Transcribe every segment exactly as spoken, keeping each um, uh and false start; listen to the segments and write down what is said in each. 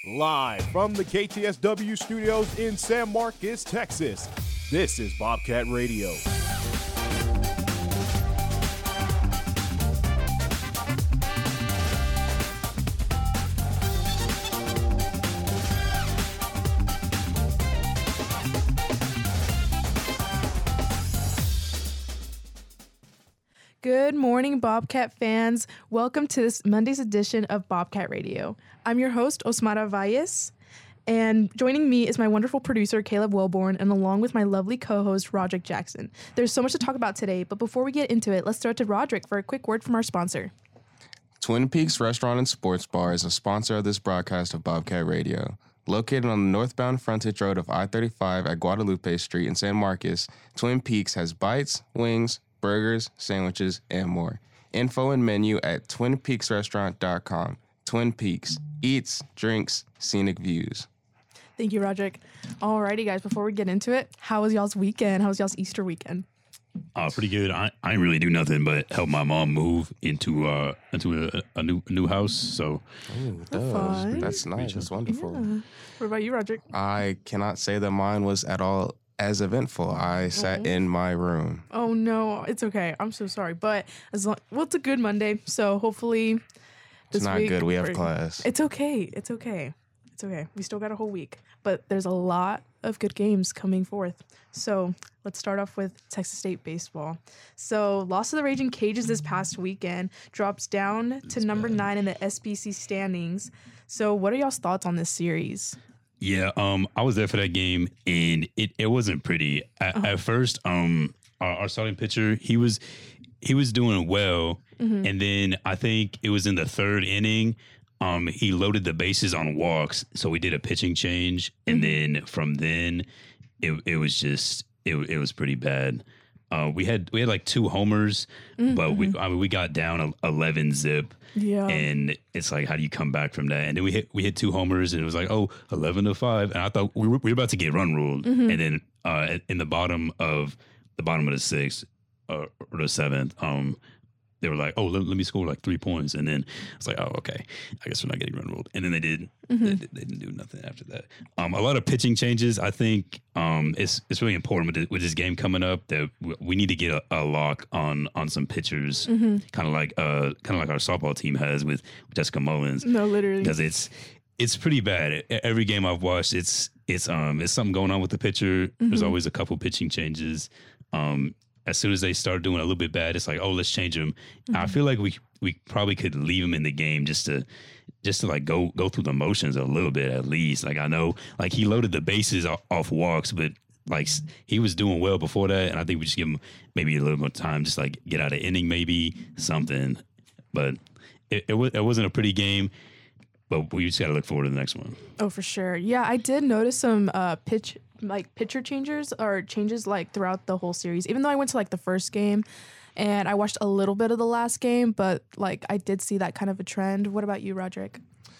Live from the K T S W studios in San Marcos, Texas, this is Bobcat Radio. Good morning, Bobcat fans. Welcome to this Monday's edition of Bobcat Radio. I'm your host, Osmara Valles, and joining me is my wonderful producer, Caleb Wellborn, and along with my lovely co-host, Roderick Jackson. There's so much to talk about today, but before we get into it, let's start to Roderick for a quick word from our sponsor. Twin Peaks Restaurant and Sports Bar is a sponsor of this broadcast of Bobcat Radio. Located on the northbound frontage road of I thirty-five at Guadalupe Street in San Marcos, Twin Peaks has bites, wings, burgers, sandwiches, and more. Info and menu at twin peaks restaurant dot com. Twin Peaks, eats, drinks, scenic views. Thank you, Roderick. Alrighty, guys, before we get into it, how was y'all's weekend? How was y'all's Easter weekend? Uh, pretty good. I, I didn't really do nothing but help my mom move into uh into a, a new a new house. So Ooh, Fun. that's nice. That's wonderful. Yeah. What about you, Roderick? I cannot say that mine was at all as eventful. I sat Mhm. in my room. Oh, no, it's okay. I'm so sorry. But as long, well, it's a good Monday, so hopefully this It's not week good. We have we're- class. It's okay. It's okay. It's okay. We still got a whole week, but there's a lot of good games coming forth. So let's start off with Texas State baseball. So loss to the Raging Cajuns this past weekend, drops down to number bad. nine in the S B C standings. So what are y'all's thoughts on this series? yeah, um, I was there for that game, and it, it wasn't pretty at, Uh-huh. at first. Um, our, our starting pitcher, he was he was doing well, Mhm. and then I think it was in the third inning. Um, he loaded the bases on walks, so we did a pitching change, and then from then, it it was just it it was pretty bad. Uh, we had we had like two homers, but we I mean we got down a- eleven zip, Yeah. and it's like, how do you come back from that? And then we hit we hit two homers, and it was like, oh, eleven to five, and I thought we were, we were about to get run ruled, and then uh, in the bottom of the bottom of the sixth uh, or the seventh, um, they were like, oh, let, let me score like three points, and then I was like, oh, okay, I guess we're not getting run ruled, and then they did. They, they didn't do nothing after that. Um, a lot of pitching changes. I think um, it's it's really important with, the, with this game coming up that w- we need to get a, a lock on on some pitchers, kind of like uh kind of like our softball team has with Jessica Mullins, No, literally. because it's it's pretty bad. E- Every game I've watched, it's it's um it's something going on with the pitcher. There's always a couple pitching changes. Um, as soon as they start doing a little bit bad, it's like, oh, let's change them. I feel like we we probably could leave him in the game just to just to like go go through the motions a little bit at least. Like, I know like he loaded the bases off, off walks, but like s- he was doing well before that, and I think we just give him maybe a little more time, just like get out of inning, maybe something. But it it, wa- it wasn't a pretty game. But we just got to look forward to the next one. Oh, for sure. Yeah, I did notice some uh, pitch, like pitcher changes or changes like throughout the whole series. Even though I went to like the first game, and I watched a little bit of the last game, but like I did see that kind of a trend. What about you, Roderick?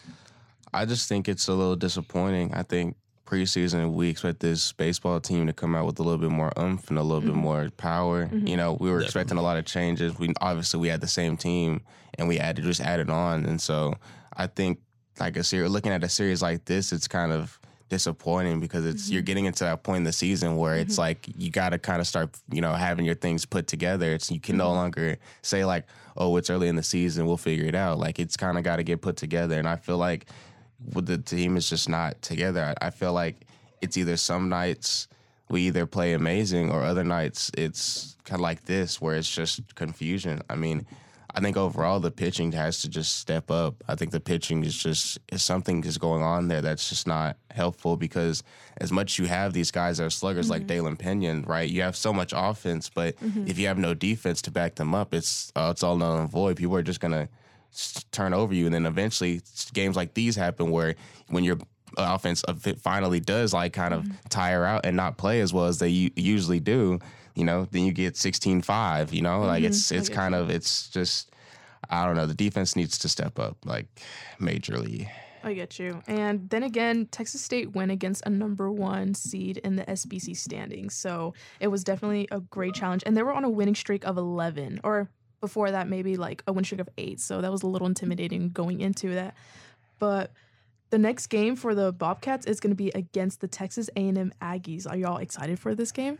I just think it's a little disappointing. I think preseason we expect this baseball team to come out with a little bit more oomph and a little bit more power. You know, we were expecting a lot of changes. We obviously we had the same team and we added just added on, and so I think like a series, looking at a series like this, it's kind of disappointing because it's you're getting into that point in the season where it's like you got to kind of start, you know, having your things put together. It's you can no longer say like, oh, it's early in the season, we'll figure it out. Like it's kind of got to get put together, and I feel like with the team is just not together. I, I feel like it's either some nights we either play amazing or other nights it's kind of like this where it's just confusion. I mean, I think overall the pitching has to just step up. I think the pitching is just is something is going on there that's just not helpful because as much as you have these guys that are sluggers like Dalen Pinion, right? You have so much offense, but if you have no defense to back them up, it's uh, it's all null and void. People are just gonna s- turn over you, and then eventually s- games like these happen where when your offense of it finally does like kind of tire out and not play as well as they u- usually do, you know, then you get sixteen five, you know, like it's I it's get kind you. of it's just I don't know, the defense needs to step up like majorly. I get you. And then again, Texas State went against a number one seed in the S B C standings. So it was definitely a great challenge. And they were on a winning streak of eleven, or before that, maybe like a win streak of eight. So that was a little intimidating going into that. But the next game for the Bobcats is going to be against the Texas A and M Aggies. Are y'all excited for this game?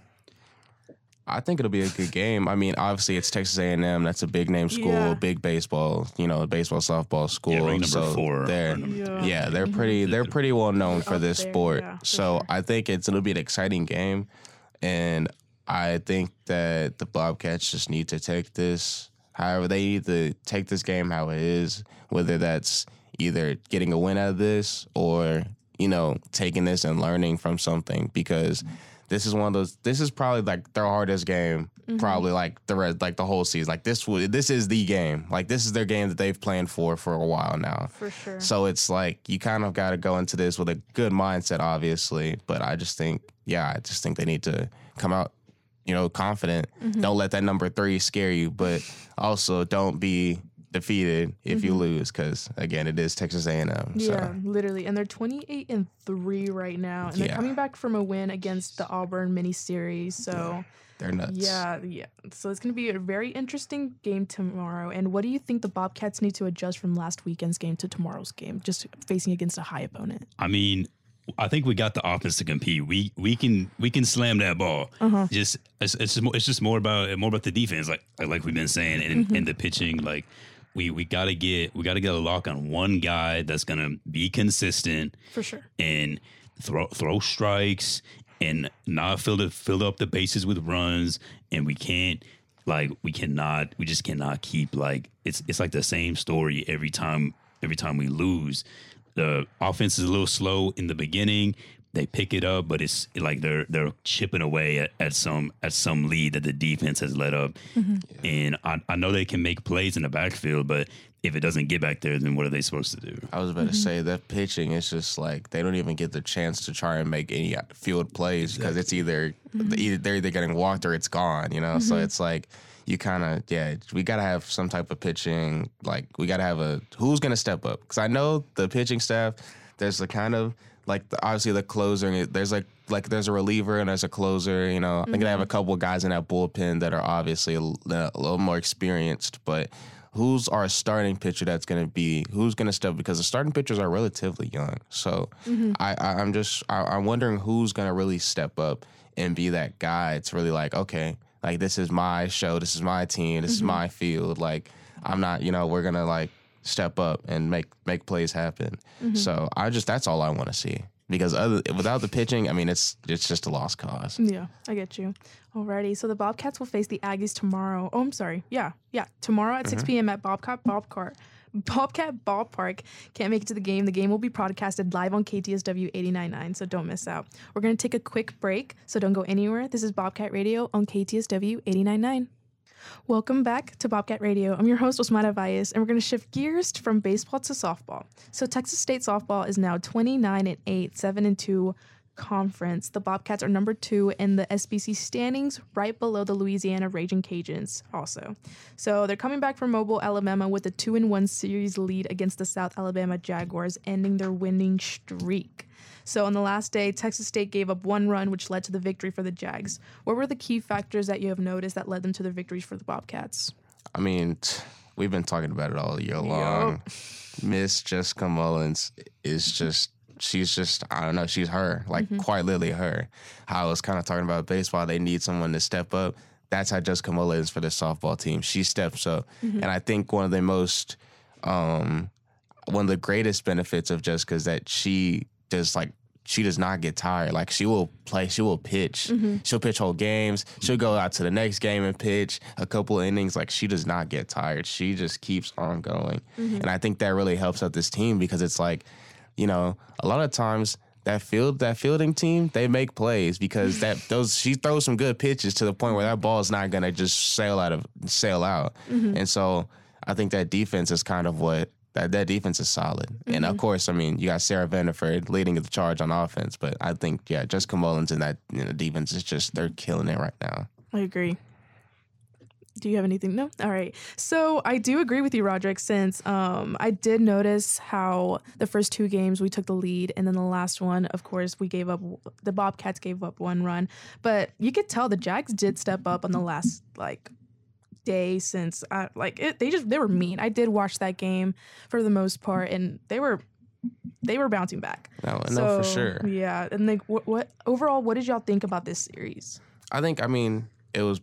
I think it'll be a good game. I mean, obviously it's Texas A and M. That's a big name school, Yeah. big baseball, you know, baseball softball school. Yeah, ranked number so four. They're, Yeah. yeah, they're pretty they're pretty well known for Up this there, sport. yeah, for so sure. I think it's it'll be an exciting game, and I think that the Bobcats just need to take this. However, they need to take this game how it is, whether that's either getting a win out of this or, you know, taking this and learning from something, because this is one of those, this is probably like their hardest game, Mm-hmm. probably like the rest, like the whole season. Like this would, this is the game. Like this is their game that they've planned for for a while now. For sure. So it's like you kind of got to go into this with a good mindset, obviously. But I just think, yeah, I just think they need to come out, you know, confident. Mm-hmm. Don't let that number three scare you, but also don't be defeated if you lose, because again, it is Texas A and M. So. Mm-hmm. Yeah, literally. And they're twenty-eight and three right now. And they're Yeah. coming back from a win against the Auburn mini series. So They're nuts. yeah, yeah. So it's gonna be a very interesting game tomorrow. And what do you think the Bobcats need to adjust from last weekend's game to tomorrow's game, just facing against a high opponent? I mean, I think we got the offense to compete. We we can we can slam that ball. Uh-huh. Just it's it's just more, it's just more about more about the defense, like like we've been saying, and, Mm-hmm. and the pitching. Like we we gotta get we gotta get a lock on one guy that's gonna be consistent For sure. and throw throw strikes and not fill the fill up the bases with runs. And we can't like we cannot we just cannot keep like it's it's like the same story every time every time we lose. The offense is a little slow in the beginning. They pick it up, but it's like they're they're chipping away at, at some at some lead that the defense has let up. And I, I know they can make plays in the backfield, but if it doesn't get back there, then what are they supposed to do? I was about to say that pitching is just like they don't even get the chance to try and make any field plays because it's either, either they're either getting walked or it's gone, you know. So it's like you kind of yeah, we gotta have some type of pitching. Like we gotta have a who's gonna step up, because I know the pitching staff. There's the kind of like the, obviously the closer. There's like like there's a reliever and there's a closer. You know, I think they have a couple of guys in that bullpen that are obviously a, a little more experienced, but. Who's our starting pitcher that's going to be, who's going to step, because the starting pitchers are relatively young. So I, I, I'm just, I, I'm wondering who's going to really step up and be that guy to really like, okay, like this is my show, this is my team, this is my field. Like I'm not, you know, we're going to like step up and make, make plays happen. So I just, that's all I want to see. Because other without the pitching, I mean, it's it's just a lost cause. Yeah, I get you. Alrighty, so the Bobcats will face the Aggies tomorrow. Oh, I'm sorry. Yeah, yeah, tomorrow at six p.m. at Bobcat Bobcart. Bobcat Ballpark. Can't make it to the game. The game will be broadcasted live on K T S W eighty-nine point nine, so don't miss out. We're going to take a quick break, so don't go anywhere. This is Bobcat Radio on K T S W eighty-nine point nine. Welcome back to Bobcat Radio. I'm your host, Osmara Valles, and we're going to shift gears from baseball to softball. So Texas State softball is now twenty-nine and eight, seven and two conference. The Bobcats are number two in the S B C standings, right below the Louisiana Raging Cajuns also. So they're coming back from Mobile, Alabama with a two and one series lead against the South Alabama Jaguars, ending their winning streak. So on the last day, Texas State gave up one run, which led to the victory for the Jags. What were the key factors that you have noticed that led them to the victories for the Bobcats? I mean, t- we've been talking about it all year long. Miss Jessica Mullins is just, she's just, I don't know, she's her, like Mm-hmm. quite literally her. How I was kind of talking about baseball, they need someone to step up. That's how Jessica Mullins is for the softball team. She steps up. Mm-hmm. And I think one of the most, um, one of the greatest benefits of Jessica is that she does like, she does not get tired. Like she will play, she will pitch. Mm-hmm. She'll pitch whole games. She'll go out to the next game and pitch a couple of innings. Like she does not get tired. She just keeps on going. Mm-hmm. And I think that really helps out this team because it's like, you know, a lot of times that field, that fielding team, they make plays because that those she throws some good pitches to the point where that ball is not gonna just sail out of sail out. Mm-hmm. And so I think that defense is kind of what That, that defense is solid. Mm-hmm. And of course, I mean, you got Sarah Vanderford leading the charge on offense, but I think, yeah, Jessica Mullins and that you know, defense is just, they're killing it right now. I agree. Do you have anything? No? All right. So I do agree with you, Roderick, since um, I did notice how the first two games we took the lead, and then the last one, of course, we gave up, the Bobcats gave up one run. But you could tell the Jags did step up on the last, like, day since I, like it, they just they were mean. I did watch that game for the most part, and they were they were bouncing back. No, so, no, for sure. Yeah, and like, what, what overall, what did y'all think about this series? I think, I mean, it was,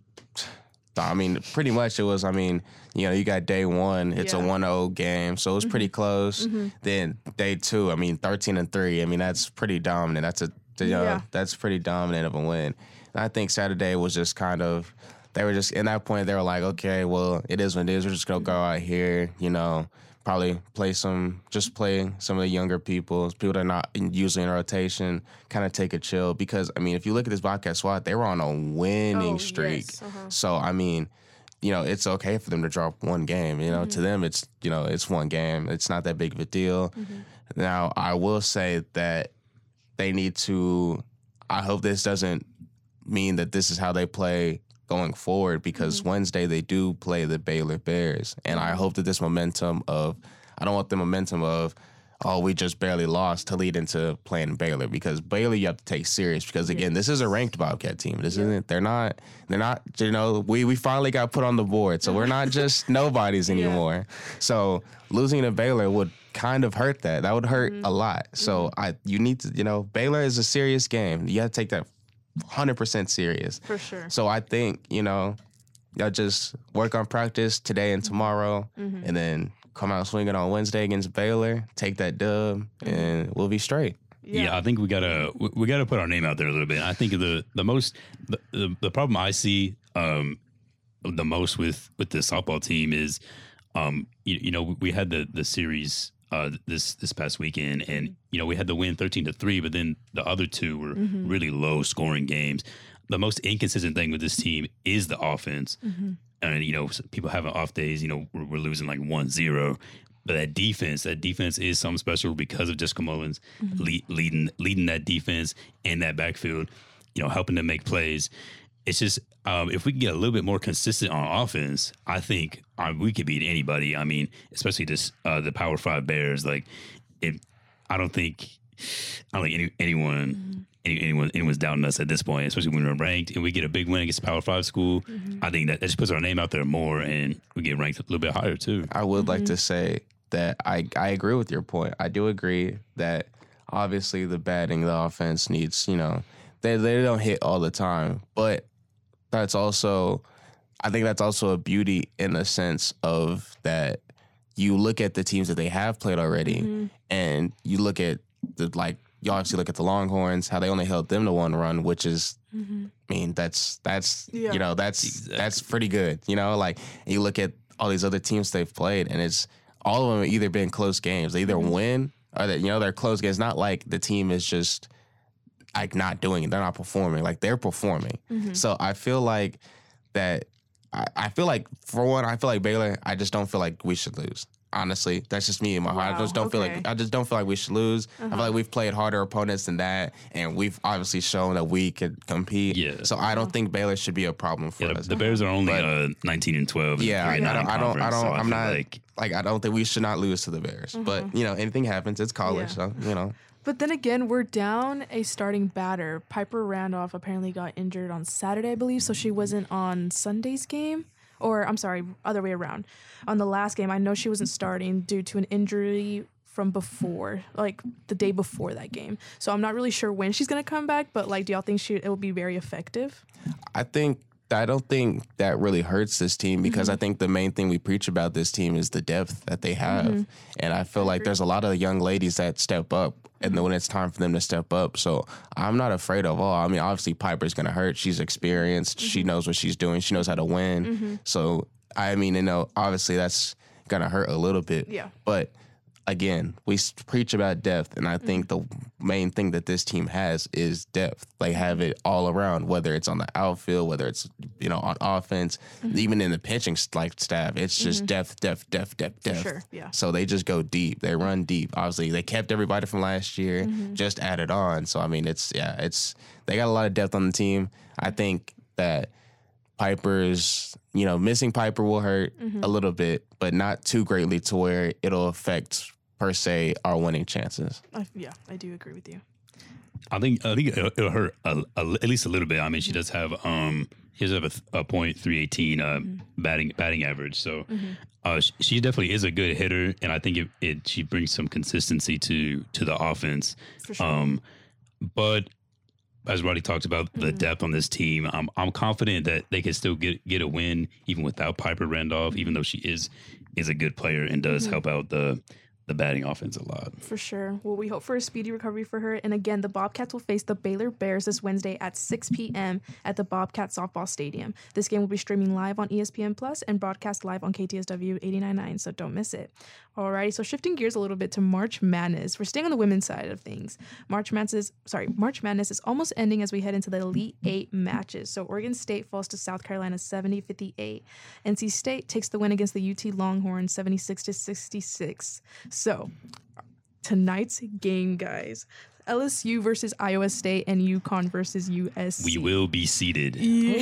I mean, pretty much it was, I mean, you know, you got day one, it's Yeah. a one oh game, so it was Mm-hmm. pretty close. Mm-hmm. Then day two, I mean, thirteen and three, I mean, that's pretty dominant. That's a, you know, Yeah. that's pretty dominant of a win. And I think Saturday was just kind of, they were just, in that point, they were like, okay, well, it is what it is. We're just going to go out here, you know, probably play some, just play some of the younger people, people that are not usually in rotation, kind of take a chill. Because, I mean, if you look at this Bobcat squad, they were on a winning Oh, streak. yes, uh-huh. So, I mean, you know, it's okay for them to drop one game. You know, Mm-hmm. to them, it's, you know, it's one game. It's not that big of a deal. Mm-hmm. Now, I will say that they need to, I hope this doesn't mean that this is how they play going forward, because Mm-hmm. Wednesday they do play the Baylor Bears. And I hope that this momentum of, I don't want the momentum of, oh, we just barely lost to lead into playing Baylor, because Baylor you have to take serious, because again, this is a ranked Bobcat team. This isn't, they're not, they're not, you know, we, we finally got put on the board. So we're not just nobodies anymore. So losing to Baylor would kind of hurt that. That would hurt a lot. So I, you need to, you know, Baylor is a serious game. You have to take that one hundred percent serious. For sure. So I think, you know, y'all just work on practice today and tomorrow, and then come out swinging on Wednesday against Baylor, take that dub, and we'll be straight. Yeah. I think we gotta we, we gotta put our name out there a little bit. I think the the most the, the, the problem I see um the most with with the softball team is um you, you know we had the the series uh this this past weekend, and you know we had the win thirteen to three, but then the other two were really low scoring games. The most inconsistent thing with this team is the offense. And, you know, people having off days, you know, we're, we're losing like one zero. But that defense, that defense is something special because of Jessica Mullins lead, leading leading that defense and that backfield, you know, helping them make plays. It's just, um, if we can get a little bit more consistent on offense, I think uh, we could beat anybody. I mean, especially this uh, the Power Five Bears. Like, it, I don't think, I don't think any, anyone... Any, anyone anyone's doubting us at this point, especially when we're ranked and we get a big win against a Power Five school. I think that, that just puts our name out there more, and we get ranked a little bit higher too. I would like to say that I, I agree with your point. I do agree that obviously the batting, the offense needs, you know, they, they don't hit all the time, but that's also, I think that's also a beauty in the sense of that you look at the teams that they have played already, and you look at the, like, you obviously look at the Longhorns, how they only held them to one run, which is, I mean, that's, that's, Yeah. you know, that's, Exactly. that's pretty good, you know, like, and you look at all these other teams they've played, and it's, all of them have either been close games. They either win or that, you know, they're close games. Not like the team is just like not doing it. They're not performing. Like they're performing. So I feel like that, I, I feel like, for one, I feel like Baylor, I just don't feel like we should lose. Honestly, that's just me in my heart. I Wow, just don't feel okay. like I just don't feel like we should lose. I feel like we've played harder opponents than that, and we've obviously shown that we can compete. Yeah. So I don't think Baylor should be a problem for Yeah, the, us. the Bears are only But- uh, nineteen and twelve. and Yeah, three and I, I nine don't, I don't, I conference, don't, so I'm feel not like like, I don't think we should not lose to the Bears. But you know, anything happens. It's college, Yeah. so you know. But then again, we're down a starting batter. Piper Randolph apparently got injured on Saturday, I believe, so she wasn't on Sunday's game. Or, I'm sorry, other way around. On the last game, I know she wasn't starting due to an injury from before, like the day before that game. So I'm not really sure when she's going to come back, but like, do y'all think she it will be very effective? I think I don't think that really hurts this team, because I think the main thing we preach about this team is the depth that they have. And I feel like there's a lot of young ladies that step up, and then when it's time for them to step up. So I'm not afraid of all. I mean, obviously Piper's going to hurt. She's experienced. She knows what she's doing. She knows how to win. So, I mean, you know, obviously that's going to hurt a little bit. Yeah. But again, we s- preach about depth, and I think the main thing that this team has is depth. They have it all around, whether it's on the outfield, whether it's, you know, on offense, even in the pitching s- like staff. It's just depth, depth, depth, depth, depth. sure, yeah. So they just go deep. They run deep. Obviously, they kept everybody from last year, just added on. So I mean, it's yeah, it's they got a lot of depth on the team. I think that Piper's, you know, missing Piper will hurt a little bit, but not too greatly to where it'll affect per se our winning chances. I, yeah, I do agree with you. I think I think it'll, it'll hurt a, a, at least a little bit. I mean, she does have um she does have a, a point three eighteen uh, batting batting average. So Uh, she, she definitely is a good hitter, and I think it, it she brings some consistency to to the offense. For sure. Um, but as Roddy talked about the Mm-hmm. depth on this team, I'm I'm confident that they can still get get a win even without Piper Randolph, even though she is is a good player and does Mm-hmm. help out the the batting offense a lot. For sure. Well, we hope for a speedy recovery for her. And again, the Bobcats will face the Baylor Bears this Wednesday at six p.m. at the Bobcat Softball Stadium. This game will be streaming live on E S P N Plus and broadcast live on K T S W eighty-nine point nine, so don't miss it. Alrighty, so shifting gears a little bit to March Madness. We're staying on the women's side of things. March Madness is, sorry, March Madness is almost ending as we head into the Elite Eight matches. So Oregon State falls to South Carolina seventy fifty-eight. N C State takes the win against the U T Longhorns seventy-six to sixty-six. So tonight's game, guys. L S U versus Iowa State and UConn versus U S C. We will be seated.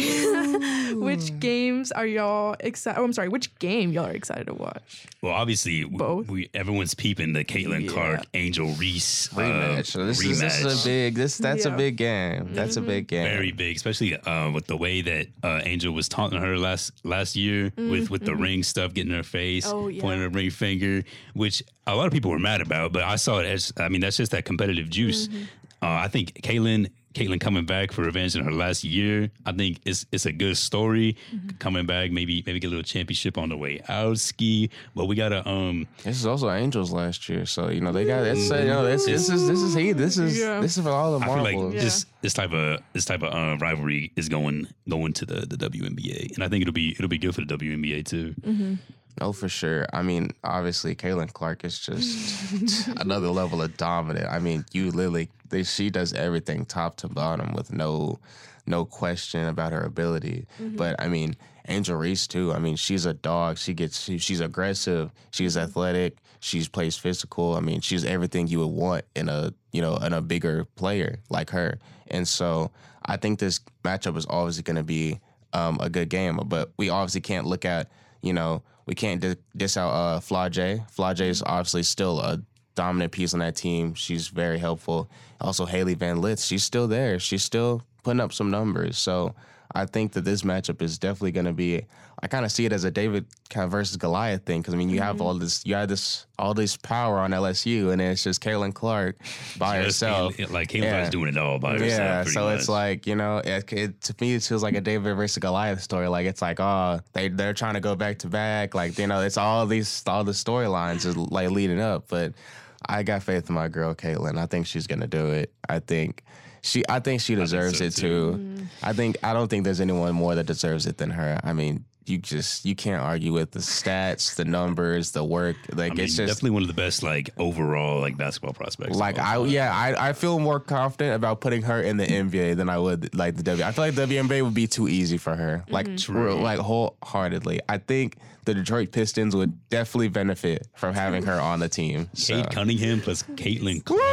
Which games are y'all excited? Oh, I'm sorry. Which game y'all are excited to watch? Well, obviously, Both. we, we everyone's peeping the Caitlin Yeah. Clark, Angel Reese Rematch. Uh, So this rematch. is this is a big this that's Yeah. a big game. That's a big game. Very big, especially uh, with the way that uh, Angel was taunting her last last year with with the ring stuff, getting in her face, Oh, yeah. pointing her ring finger, which a lot of people were mad about. But I saw it as, I mean, that's just that competitive juice. Uh, I think Caitlin, Caitlin coming back for revenge in her last year. I think it's it's a good story. Coming back, maybe maybe get a little championship on the way out. Ski, but we gotta um. This is also Angels last year, so you know they got it's uh, you know this this is this is he this is Yeah. this is for all the I feel marbles. like this this type of this type of uh, rivalry is going going to the, the W N B A, and I think it'll be it'll be good for the W N B A too. Oh, for sure. I mean, obviously, Caitlin Clark is just another level of dominant. I mean, you literally, they, she does everything top to bottom with no, no question about her ability. But I mean, Angel Reese too. I mean, she's a dog. She gets, she, she's aggressive. She's athletic. She's plays physical. I mean, she's everything you would want in a, you know, in a bigger player like her. And so, I think this matchup is obviously going to be um, a good game. But we obviously can't look at, you know. We can't di- diss out uh, Flau'jae. Flau'jae is obviously still a dominant piece on that team. She's very helpful. Also, Haley Van Lith, she's still there. She's still putting up some numbers. So I think that this matchup is definitely going to be. I kind of see it as a David kind of versus Goliath thing because I mean you have all this, you have this all this power on L S U, and then it's just Caitlin Clark by Just herself. Caitlin- like Caitlin Yeah. Clark's doing it all by herself. Yeah, pretty so much. it's like, you know, it, it, to me it feels like a David versus Goliath story. Like it's like, oh, they they're trying to go back to back. Like, you know, it's all these all the storylines is like leading up. But I got faith in my girl Caitlin. I think she's gonna do it. I think she I think she deserves so, it too. I think I don't think there's anyone more that deserves it than her. I mean, you just you can't argue with the stats, the numbers, the work. Like I mean, it's just definitely one of the best like overall like basketball prospects. like of all I time. yeah I, I feel more confident about putting her in the N B A than I would like the W. I feel like the W N B A would be too easy for her. Like True. like wholeheartedly. I think the Detroit Pistons would definitely benefit from having her on the team. So. Cade Cunningham plus Caitlin Clark.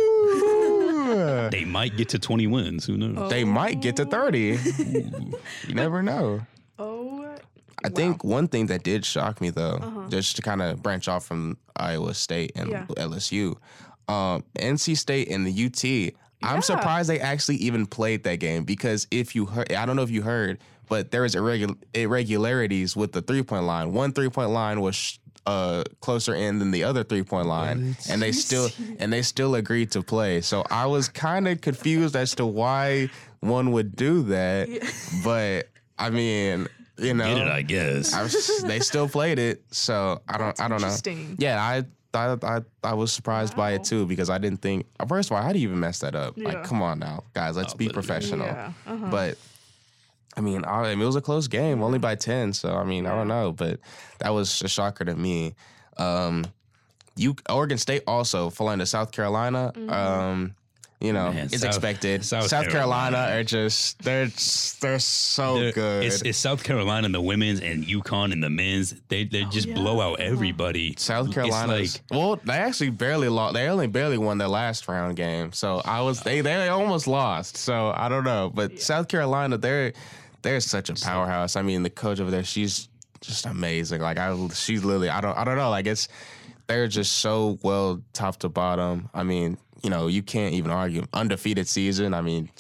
Woo! They might get to twenty wins. Who knows? They might get to thirty. You never know. Oh, I think one thing that did shock me though, just to kind of branch off from Iowa State and Yeah. L S U, um, N C State and the U T. I'm Yeah. surprised they actually even played that game because if you heard, I don't know if you heard, but there was irregu- irregularities with the three point line. One three point line was uh, closer in than the other three point line, and they still and they still agreed to play. So I was kind of confused as to why one would do that, but I mean. You know, Get it, I guess. I was, they still played it, so I don't. That's I don't know. interesting. Yeah, I, I, I, I was surprised by it Wow. too because I didn't think. First of all, how do you even mess that up? Yeah. Like, come on now, guys, let's Oh, be but- professional. Yeah, uh-huh. But I mean, I, I mean, it was a close game, only by ten. So I mean, I don't know, but that was a shocker to me. Um, you Oregon State also falling to South Carolina. Mm-hmm. Um, you know, Man, it's South- expected. South South, Carolina. Carolina are just they're they're so They're- good. It's, it's South Carolina in the women's and UConn in the men's. They they just Oh, yeah. blow out everybody. South It's Carolina, like well, they actually barely lost. They only barely won their last round game. So I was they they almost lost. So I don't know, but South Carolina, they're they're such a powerhouse. I mean, the coach over there, she's just amazing. Like I, she's literally I don't I don't know. Like it's they're just so well top to bottom. I mean, you know, you can't even argue undefeated season. I mean.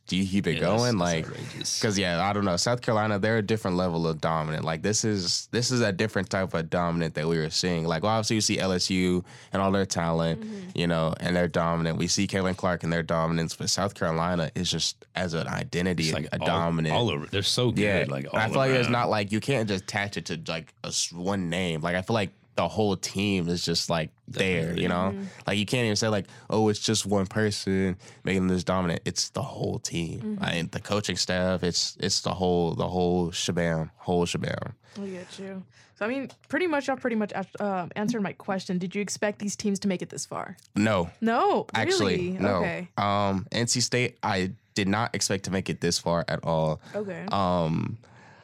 do you keep it Yeah, going? that's- like, that's outrageous. because yeah, I don't know. South Carolina, they're a different level of dominant. Like this is this is a different type of dominant that we were seeing. Like, well, obviously you see L S U and all their talent, you know, and they're dominant. We see Caitlin Clark and their dominance, but South Carolina is just as an identity, It's like a all, dominant. all over. They're so good. Yeah, Like all I feel like it's around. not like you can't just attach it to like a s one name. Like I feel like the whole team is just like there, Definitely. you know. Like you can't even say like, oh, it's just one person making this dominant. It's the whole team. Like, the coaching staff. It's it's the whole the whole shebang, whole shebang. I get you. So I mean, pretty much, y'all pretty much uh, answered my question. Did you expect these teams to make it this far? No, No, actually, really? no. Okay. Um, N C State, I did not expect to make it this far at all. Okay. Um,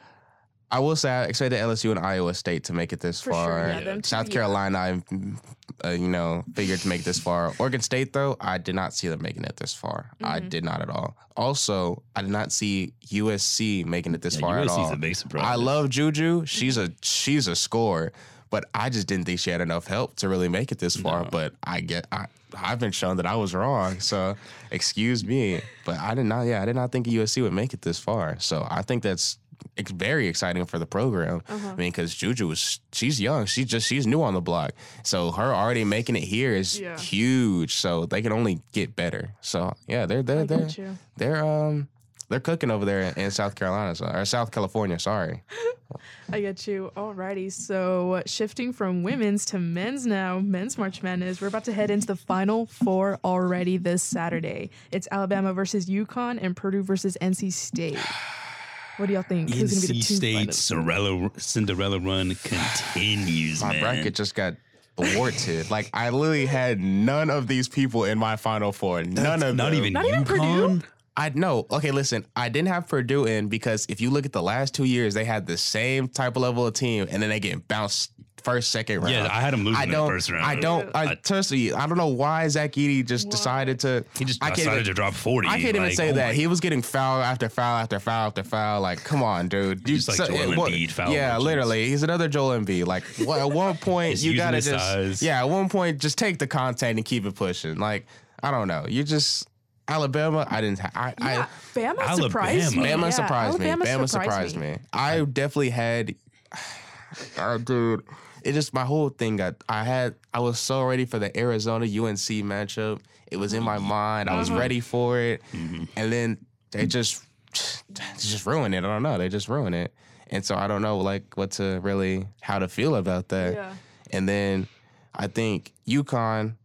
I will say I expected L S U and Iowa State to make it this For far. sure, yeah, them two, South yeah. Carolina, I, uh, you know, figured to make it this far. Oregon State, though, I did not see them making it this far. I Mm-hmm. did not at all. Also, I did not see U S C making it this Yeah, far U S at C's all. a big surprise. I love Juju. She's a she's a scorer, but I just didn't think she had enough help to really make it this far. No. But I get I. I've been shown that I was wrong, so excuse me. But I did not, yeah, I did not think U S C would make it this far. So I think that's it's very exciting for the program. Uh-huh. I mean, because Juju was, she's young. She's just, she's new on the block. So her already making it here is Yeah. huge. So they can only get better. So yeah, they're, they're, I they're, get you. they're, um, they're cooking over there in South Carolina, so, or South California, sorry. I get you. Alrighty. So shifting from women's to men's now, men's March Madness. We're about to head into the Final Four already this Saturday. It's Alabama versus UConn and Purdue versus N C State. What do y'all think? N Who's gonna be the C two State's finalists? Cinderella, Cinderella run continues, My man. bracket just got thwarted. Like, I literally had none of these people in my Final Four. None of Not them. even Not even UConn. Purdue? I know. Okay, listen. I didn't have Purdue in because if you look at the last two years, they had the same type of level of team, and then they get bounced first, second round. Yeah, I had them losing I in the don't. first round. I don't. I, I- Seriously, I don't know why Zach Edey just decided to. He just I can't decided even- to drop forty. I can't even like, say oh that. my- He was getting foul after foul after foul after foul. Like, come on, dude. You, Just like Joel what- Embiid foul Yeah, merchants. literally. He's another Joel Embiid. Like, what, at one point, Just you using gotta his just. size. Yeah, at one point, just take the content and keep it pushing. Like, I don't know. You just. Alabama, I didn't. Ha- I, Yeah, I Bama surprised me. Bama Yeah, surprised me. Alabama Bama surprised me. I definitely had, oh, dude. It just my whole thing got. I had. I was so ready for the Arizona U N C matchup. It was in my mind. I was ready for it, Mm-hmm. and then they just, they just ruined it. I don't know. They just ruined it, and so I don't know like what to really how to feel about that. Yeah. And then I think UConn.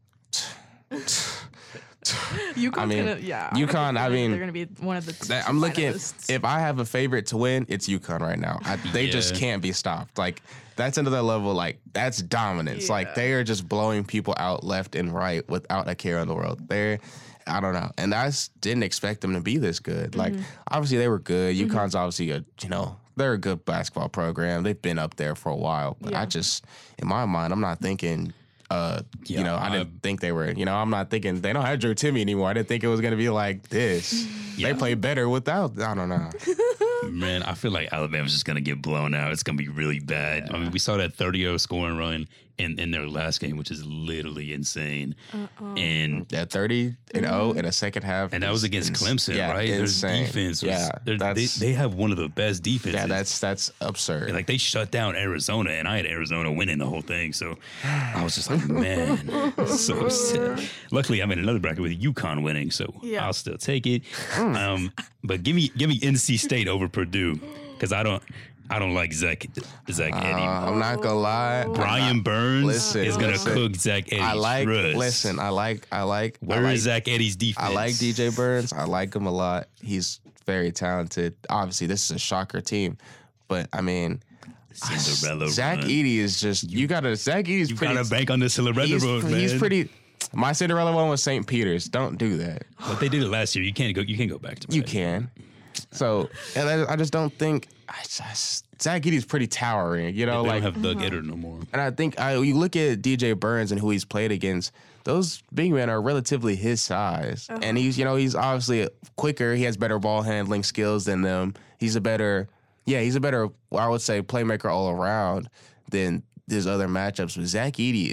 UConn's I mean, gonna, yeah. UConn, have a I feeling mean, they're gonna be one of the. Two That- I'm looking. finalists. If I have a favorite to win, it's UConn right now. I, they just Yeah. can't be stopped. Like that's another level. Like that's dominance. Yeah. Like they are just blowing people out left and right without a care in the world. They're, I don't know, and I s- didn't expect them to be this good. Like Mm-hmm. obviously they were good. UConn's obviously a you know they're a good basketball program. They've been up there for a while, but Yeah. I just in my mind I'm not thinking. Uh, you Yeah, know, I I- didn't think they were. You know, I'm not thinking they don't have Drew Timmy anymore. I didn't think it was gonna be like this. Yeah. They play better without. I don't know. Man, I feel like Alabama's just gonna get blown out. It's gonna be really bad. I mean, we saw that thirty oh scoring run in, in their last game, which is literally insane. And That thirty and oh in a second half, and that was is against ins- Clemson, yeah, right? Their Insane. defense was, yeah, they're- they that's they have one of the best defenses. yeah, that's that's absurd. And, like they shut down Arizona, and I had Arizona winning the whole thing. So I was just like, man, so upset. Luckily, I'm in another bracket with UConn winning, so Yeah. I'll still take it. Hmm. Um, but give me give me N C State over Purdue because I don't I don't like Zach Zach uh, Edey. I'm not gonna lie. I'm Brian not- Burns listen, is gonna listen. cook Zach Eddy's I like. trust. Listen, I like. I like. Where I is like, Zach Eddy's defense? I like D J Burns. I like him a lot. He's very talented. Obviously, this is a shocker team, but I mean, Cinderella Zach run. Edey is just. You gotta. Zach Edey's You pretty. gotta bank on the Cinderella he's, run, man. he's pretty. My Cinderella one was Saint Peter's. Don't do that. But they did it last year. You can't go. You can't go back to. You back. can. So, and I, I just don't think I just, Zach Edey's pretty towering, you know, They like, don't have Doug Edder no more. and I think I, you look at D J Burns and who he's played against. Those big men are relatively his size, and he's, you know, he's obviously quicker. He has better ball handling skills than them. He's a better, yeah, he's a better, I would say, playmaker all around than his other matchups. But Zach Edey is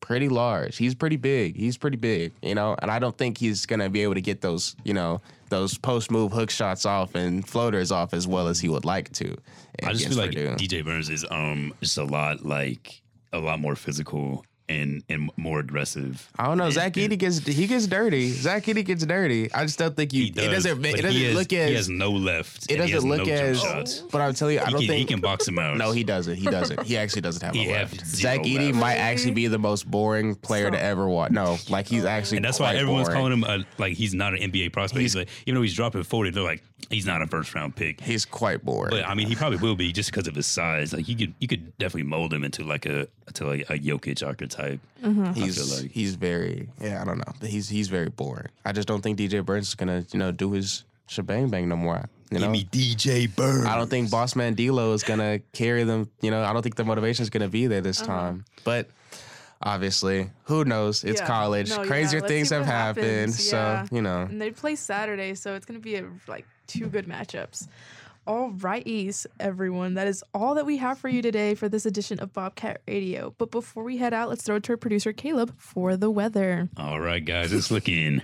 pretty large. He's pretty big. He's pretty big, you know, and I don't think he's going to be able to get those, you know, those post-move hook shots off and floaters off as well as he would like to. I just feel like Purdue. D J Burns is um just a lot like a lot more physical and and more aggressive. I don't know. And- Zach and Edey gets he gets dirty. Zach Edey gets dirty. I just don't think you. He does, it doesn't. but It he doesn't has, look he as. has no left. It and he doesn't has look no jump as. shots. But I'm telling you, I He don't can, think he can box him out. No, he doesn't. He doesn't. He actually doesn't have He a have left. zero Zach Edey left. might actually be the most boring player to ever watch. No, like he's actually. And that's why quite everyone's boring. calling him a, like he's not an N B A prospect. He's, like, even though he's dropping forty, they're like he's not a first round pick. He's quite boring. But I mean, he probably will be just because of his size. Like you could you could definitely mold him into like a to like a Jokic archetype. he's I feel like. he's very yeah. I don't know. But he's he's very boring. I just don't think D J Burns is gonna you know do his shebang bang no more. You know. Give me D J Burns. I don't think Boss Man D-Lo is going to carry them. You know, I don't think the motivation is going to be there this Uh-huh. time. But obviously, who knows? It's Yeah. college. No, yeah, Crazier let's things see have what happened. happens. Yeah. So, you know. And they play Saturday, so it's going to be a, like two good matchups. All righties, everyone. That is all that we have for you today for this edition of Bobcat Radio. But before we head out, let's throw it to our producer, Caleb, for the weather. All right, guys, it's looking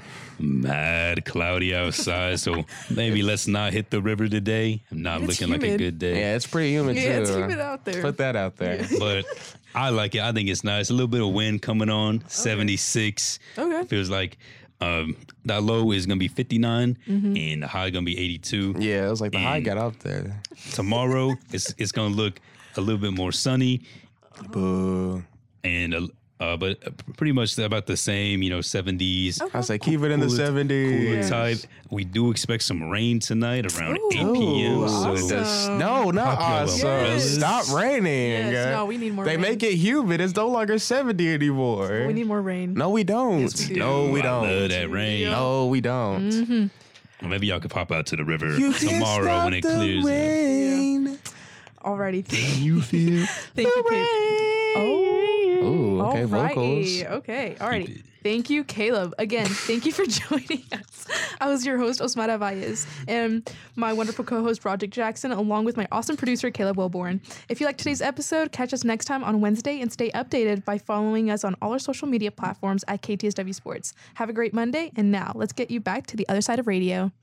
mad cloudy outside, so maybe let's not hit the river today. Not It's looking like a humid. good day. Yeah, it's pretty humid, Yeah, too. it's humid out there. Put that out there. But I like it. I think it's nice. A little bit of wind coming on, seventy-six. Okay. Feels like um, that low is going to be fifty-nine Mm-hmm. and the high going to be eighty-two. Yeah, it was like the high And- got up there. Tomorrow, it's it's going to look a little bit more sunny Boo. and uh, uh, but pretty much about the same, you know, seventies. I was like, keep it in the Cooler- seventies. Cooler Yeah. type. We do expect some rain tonight around Ooh, eight p.m. Ooh, So awesome. No, not Pop your awesome. umbrellas. Stop raining. Yes, no, we need more They rain. make it humid. It's no longer seventy anymore. We need more rain. No, we don't. Yes, we do. No, we I don't. love that rain. Yeah. No, we don't. Mm-hmm. Well, maybe y'all could pop out to the river You can't tomorrow stop when it the clears. up. rain. Alrighty. Thank You feel you, Caleb. Oh. Ooh, okay, Alrighty. vocals. Okay. Alrighty. Thank you, Caleb. Again, thank you for joining us. I was your host, Osmara Valles, and my wonderful co-host, Project Jackson, along with my awesome producer, Caleb Wilborn. If you liked today's episode, catch us next time on Wednesday and stay updated by following us on all our social media platforms at K T S W Sports. Have a great Monday, and now let's get you back to the other side of radio.